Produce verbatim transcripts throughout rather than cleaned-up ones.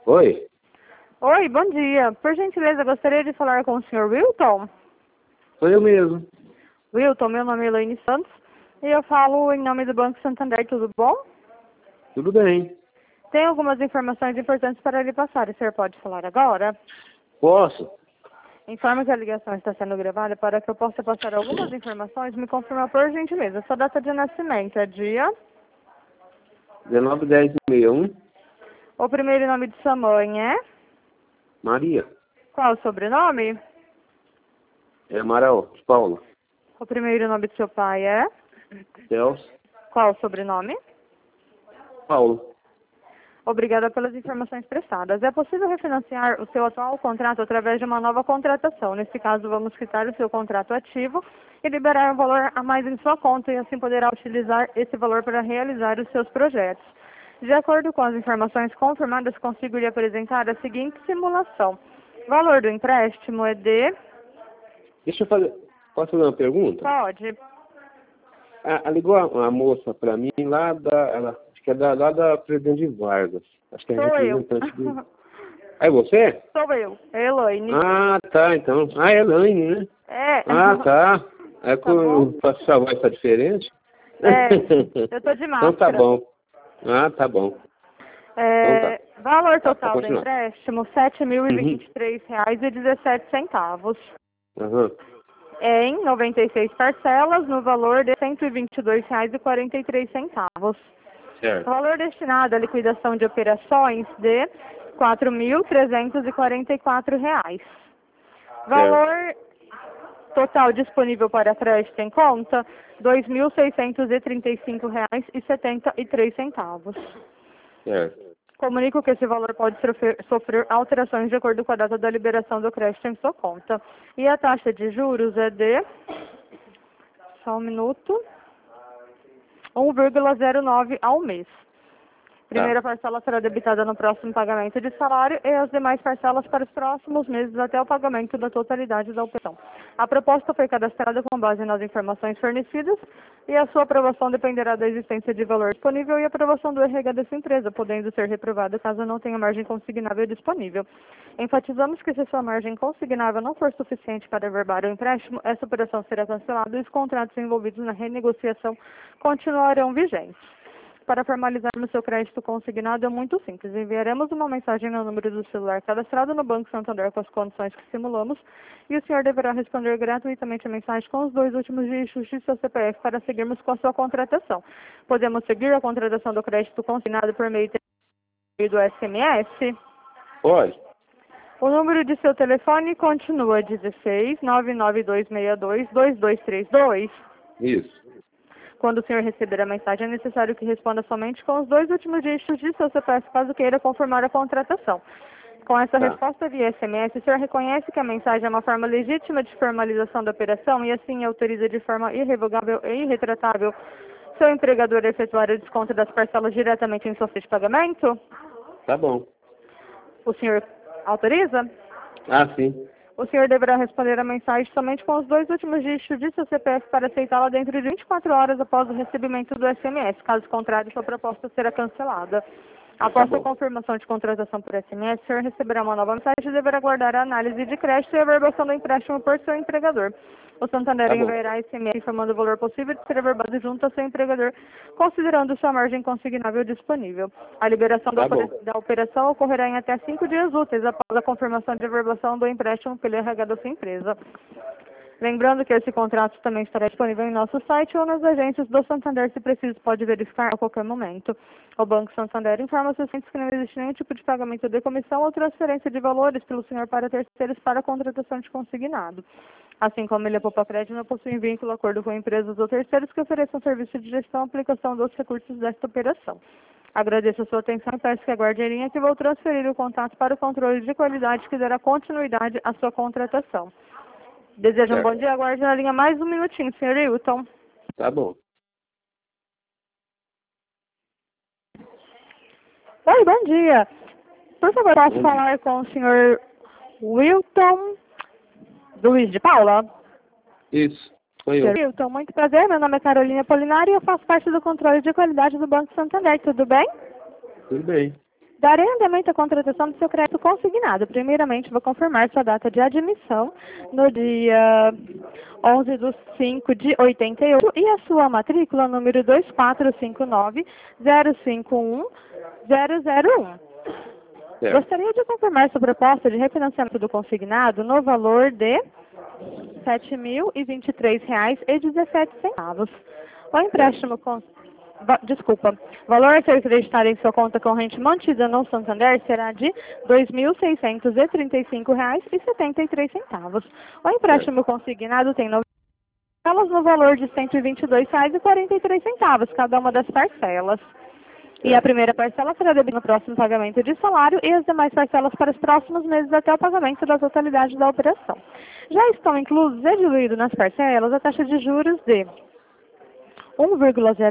Oi? Oi, bom dia. Por gentileza, gostaria de falar com o senhor Wilton. Sou eu mesmo. Wilton, meu nome é Elaine Santos e eu falo em nome do Banco Santander, tudo bom? Tudo bem. Tem algumas informações importantes para lhe passar. O senhor pode falar agora? Posso? Informe que a ligação está sendo gravada para que eu possa passar algumas informações. Me confirma por gentileza. Sua data de nascimento é dia? dezenove, dez, sessenta e um. O primeiro nome de sua mãe é? Maria. Qual o sobrenome? É Amaral. Paula. O primeiro nome de seu pai é? Celso. Qual o sobrenome? Paulo. Obrigada pelas informações prestadas. É possível refinanciar o seu atual contrato através de uma nova contratação. Nesse caso, vamos quitar o seu contrato ativo e liberar um valor a mais em sua conta e assim poderá utilizar esse valor para realizar os seus projetos. De acordo com as informações confirmadas, consigo lhe apresentar a seguinte simulação. O valor do empréstimo é de... Deixa eu fazer... Posso fazer uma pergunta? Pode. Ah, ligou a, a moça pra mim lá da... Ela, acho que é da, lá da Presidente Vargas. Acho que é Sou eu. representante do... Ah, é você? Sou eu, Elaine. Ah, tá, então. Ah, é Elaine, né? É. Ah, tá. É Tá com... bom? Sua voz tá diferente? É, eu tô de Então tá máscara. bom. Ah, tá bom. Então tá. É, valor Tá, pode total do continuar. empréstimo, sete mil e Uhum. vinte e três reais e dezessete centavos. Aham. Em noventa e seis parcelas, no valor de cento e vinte e dois reais e quarenta e três centavos. Certo. Valor destinado à liquidação de operações de quatro mil trezentos e quarenta e quatro reais. Valor total disponível para crédito em conta, dois mil seiscentos e trinta e cinco reais e setenta e três centavos. Certo. Comunico que esse valor pode sofrer, sofrer alterações de acordo com a data da liberação do crédito em sua conta. E a taxa de juros é de... Só um minuto. um vírgula zero nove ao mês. Primeira parcela será debitada no próximo pagamento de salário e as demais parcelas para os próximos meses até o pagamento da totalidade da operação. A proposta foi cadastrada com base nas informações fornecidas e a sua aprovação dependerá da existência de valor disponível e aprovação do R H dessa empresa, podendo ser reprovada caso não tenha margem consignável disponível. Enfatizamos que se sua margem consignável não for suficiente para averbar o empréstimo, essa operação será cancelada e os contratos envolvidos na renegociação continuarão vigentes. Para formalizarmos seu crédito consignado é muito simples. Enviaremos uma mensagem no número do celular cadastrado no Banco Santander com as condições que simulamos e o senhor deverá responder gratuitamente a mensagem com os dois últimos dígitos de seu C P F para seguirmos com a sua contratação. Podemos seguir a contratação do crédito consignado por meio do S M S? Pode? O número de seu telefone continua dezesseis, nove nove dois seis dois, dois dois três dois. Isso. Quando o senhor receber a mensagem, é necessário que responda somente com os dois últimos dígitos de seu C P F, caso queira confirmar a contratação. Com essa Tá. resposta via S M S, o senhor reconhece que a mensagem é uma forma legítima de formalização da operação e assim autoriza de forma irrevogável e irretratável seu empregador a efetuar o desconto das parcelas diretamente em sua ficha de pagamento? Tá bom. O senhor autoriza? Ah, sim. O senhor deverá responder a mensagem somente com os dois últimos dígitos de seu C P F para aceitá-la dentro de vinte e quatro horas após o recebimento do S M S. Caso contrário, sua proposta será cancelada. Após Tá a bom. confirmação de contratação por S M S, o senhor receberá uma nova mensagem e deverá aguardar a análise de crédito e a averbação do empréstimo por seu empregador. O Santander Tá bom. enviará S M S informando o valor possível de ser averbado junto ao seu empregador, considerando sua margem consignável disponível. A liberação da, Tá bom. opera- da operação ocorrerá em até cinco dias úteis após a confirmação de averbação do empréstimo pelo R H da sua empresa. Lembrando que esse contrato também estará disponível em nosso site ou nas agências do Santander, se preciso, pode verificar a qualquer momento. O Banco Santander informa aos clientes que não existe nenhum tipo de pagamento de comissão ou transferência de valores pelo senhor para terceiros para a contratação de consignado. Assim como ele, a Poupa Crédito, não possui vínculo, acordo com empresas ou terceiros que ofereçam serviço de gestão e aplicação dos recursos desta operação. Agradeço a sua atenção e peço que aguarde a linha que vou transferir o contato para o controle de qualidade que dará continuidade à sua contratação. Desejo um Certo. bom dia, aguarde na linha mais um minutinho, senhor Hilton. Tá bom. Oi, bom dia. Por favor, posso Bom dia. falar com o senhor Wilton Luiz de Paula? Isso. Foi eu. senhor Wilton, muito prazer, meu nome é Carolina Polinari e eu faço parte do controle de qualidade do Banco Santander, tudo bem? Tudo bem. Darei andamento à contratação do seu crédito consignado. Primeiramente, vou confirmar sua data de admissão no dia onze de cinco de oitenta e oito e a sua matrícula número dois quatro cinco nove zero cinco um zero zero um. Certo. Gostaria de confirmar sua proposta de refinanciamento do consignado no valor de sete mil e vinte e três reais e dezessete centavos. O empréstimo com Desculpa, o valor a ser creditado em sua conta corrente mantida no Santander será de dois mil seiscentos e trinta e cinco reais e setenta e três centavos. O empréstimo consignado tem nove parcelas no valor de cento e vinte e dois reais e quarenta e três centavos, cada uma das parcelas. E a primeira parcela será debida no próximo pagamento de salário e as demais parcelas para os próximos meses até o pagamento da totalidade da operação. Já estão inclusos e diluídos nas parcelas a taxa de juros de um vírgula zero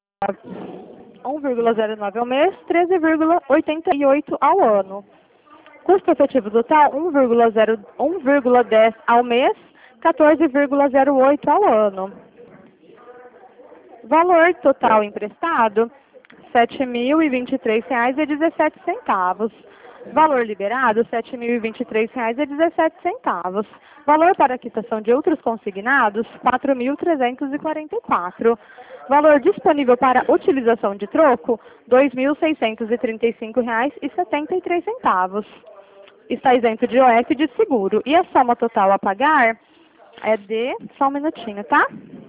nove ao mês, treze vírgula oitenta e oito ao ano. Custo efetivo total, um vírgula dez ao mês, quatorze vírgula zero oito ao ano. Valor total emprestado, sete mil e vinte e três reais e dezessete centavos. Valor liberado, sete mil e vinte e três reais e dezessete centavos. Valor para quitação de outros consignados, quatro mil trezentos e quarenta e quatro. Valor disponível para utilização de troco, dois mil seiscentos e trinta e cinco reais e setenta e três centavos. Está isento de O F e de seguro. E a soma total a pagar é de... Só um minutinho, tá?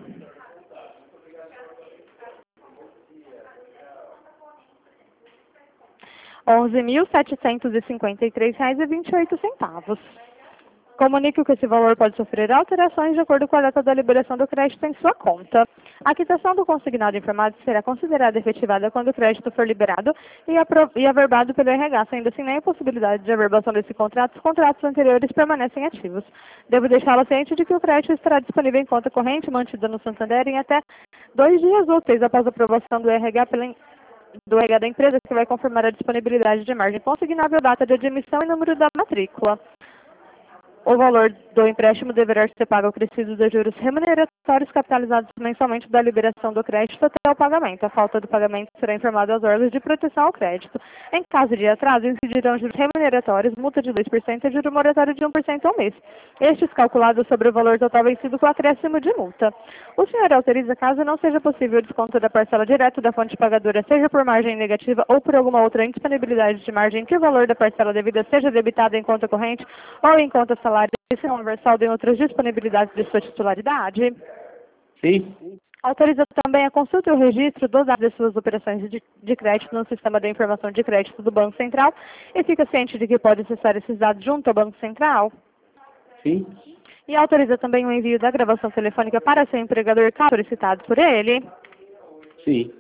onze mil setecentos e cinquenta e três reais e vinte e oito centavos. Comunique que esse valor pode sofrer alterações de acordo com a data da liberação do crédito em sua conta. A quitação do consignado informado será considerada efetivada quando o crédito for liberado e, e averbado pelo R H, sendo assim nem a possibilidade de averbação desse contrato, os contratos anteriores permanecem ativos. Devo deixá-la ciente de que o crédito estará disponível em conta corrente mantida no Santander em até dois dias úteis após a aprovação do R H pela do R H da empresa, que vai confirmar a disponibilidade de margem consignável, data de admissão e número da matrícula. O valor do empréstimo deverá ser pago acrescido de juros remuneratórios capitalizados mensalmente da liberação do crédito até o pagamento. A falta do pagamento será informada aos órgãos de proteção ao crédito. Em caso de atraso, incidirão juros remuneratórios, multa de dois por cento e juro moratório de um por cento ao mês. Estes calculados sobre o valor total vencido com acréscimo de multa. O senhor autoriza, caso não seja possível o desconto da parcela direta da fonte pagadora, seja por margem negativa ou por alguma outra indisponibilidade de margem, que o valor da parcela devida seja debitado em conta corrente ou em conta salário, se não houver saldo em outras disponibilidades de sua titularidade? Sim. Autoriza também a consulta e o registro dos dados de suas operações de, de crédito no sistema de informação de crédito do Banco Central e fica ciente de que pode acessar esses dados junto ao Banco Central? Sim. E autoriza também o envio da gravação telefônica para seu empregador, caso solicitado por ele? Sim.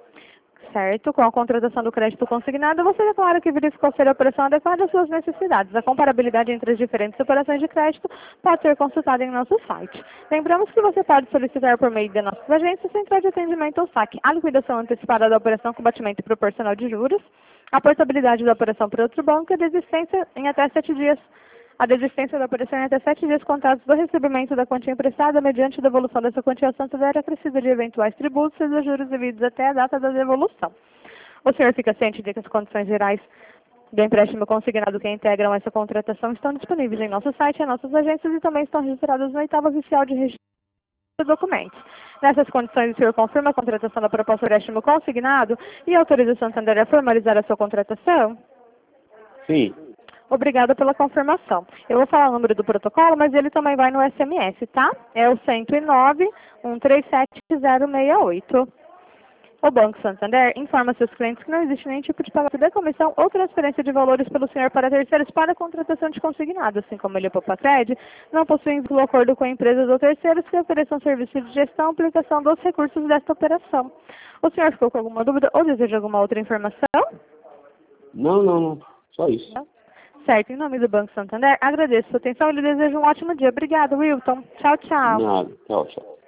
Certo. Com a contratação do crédito consignado, você declara que verificou ser a operação adequada às suas necessidades. A comparabilidade entre as diferentes operações de crédito pode ser consultada em nosso site. Lembramos que você pode solicitar por meio de nossas agências Central de Atendimento ou S A C a liquidação antecipada da operação com batimento proporcional de juros, a portabilidade da operação para outro banco e a desistência em até sete dias. A desistência da operação em até sete dias contados do recebimento da quantia emprestada mediante devolução dessa quantia ao Santander acrescida de eventuais tributos e dos juros devidos até a data da devolução. O senhor fica ciente de que as condições gerais do empréstimo consignado que integram essa contratação estão disponíveis em nosso site e em nossas agências e também estão registradas no oitavo oficial de registro de documentos. Nessas condições, o senhor confirma a contratação da proposta de empréstimo consignado e autoriza o Santander a formalizar a sua contratação? Sim. Obrigada pela confirmação. Eu vou falar o número do protocolo, mas ele também vai no S M S, tá? É o cento e nove, um três sete, zero seis oito. O Banco Santander informa seus clientes que não existe nenhum tipo de pagamento de comissão ou transferência de valores pelo senhor para terceiros para a contratação de consignado, assim como ele, o Popacred, não possui vínculo acordo com empresas ou terceiros que ofereçam serviço de gestão e aplicação dos recursos desta operação. O senhor ficou com alguma dúvida ou deseja alguma outra informação? Não, não, não. Só isso. Não. Certo, em nome do Banco Santander, agradeço a sua atenção e lhe desejo um ótimo dia. Obrigada, Wilton. Tchau, tchau. Nada. Tchau, tchau.